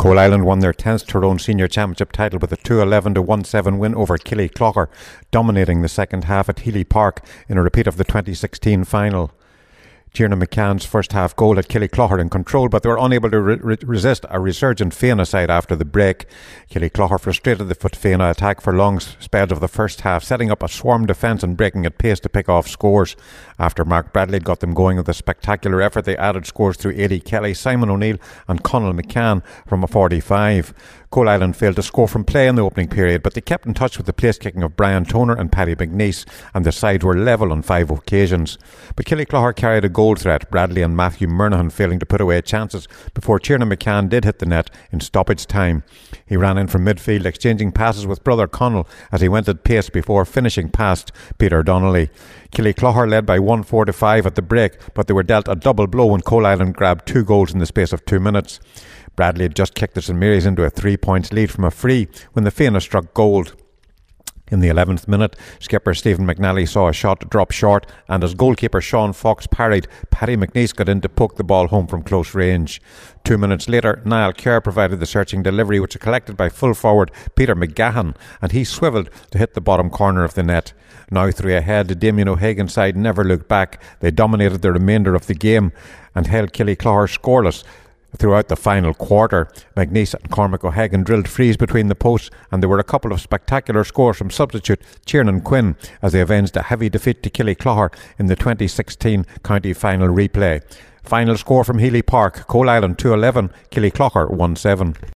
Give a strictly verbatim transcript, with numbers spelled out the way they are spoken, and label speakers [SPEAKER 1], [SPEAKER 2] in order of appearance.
[SPEAKER 1] Coal Island won their tenth Tyrone Senior Championship title with a two eleven to one seven win over Killyclogher, dominating the second half at Healy Park in a repeat of the twenty sixteen final. Tiernan McCann's first half goal had Killyclogher in control, but they were unable to re- re- resist a resurgent Fianna side after the break. Killyclogher frustrated the Foot Fianna attack for long spells of the first half, setting up a swarm defence and breaking at pace to pick off scores. After Mark Bradley got them going with a spectacular effort, they added scores through Eddie Kelly, Simon O'Neill and Conall McCann from a forty-five. Coal Island failed to score from play in the opening period, but they kept in touch with the place-kicking of Brian Toner and Paddy McNeese, and the sides were level on five occasions. But Killyclogher carried a goal threat, Bradley and Matthew Murnahan failing to put away chances before Tiernan McCann did hit the net in stoppage time. He ran in from midfield, exchanging passes with brother Conall as he went at pace before finishing past Peter Donnelly. Killyclogher led by one four to five at the break, but they were dealt a double blow when Coal Island grabbed two goals in the space of two minutes. Bradley had just kicked the St Mary's into a three-points lead from a free when the Fianna struck gold. In the eleventh minute, skipper Stephen McNally saw a shot drop short, and as goalkeeper Sean Fox parried, Paddy McNeese got in to poke the ball home from close range. Two minutes later, Niall Kerr provided the searching delivery, which was collected by full forward Peter McGahan, and he swivelled to hit the bottom corner of the net. Now three ahead, the Damien O'Hagan side never looked back. They dominated the remainder of the game and held Killyclogher scoreless throughout the final quarter. McNeese and Cormac O'Hagan drilled frees between the posts, and there were a couple of spectacular scores from substitute Tiernan Quinn as they avenged a heavy defeat to Killyclogher in the twenty sixteen county final replay. Final score from Healy Park: Coal Island two eleven, Killyclogher one seven.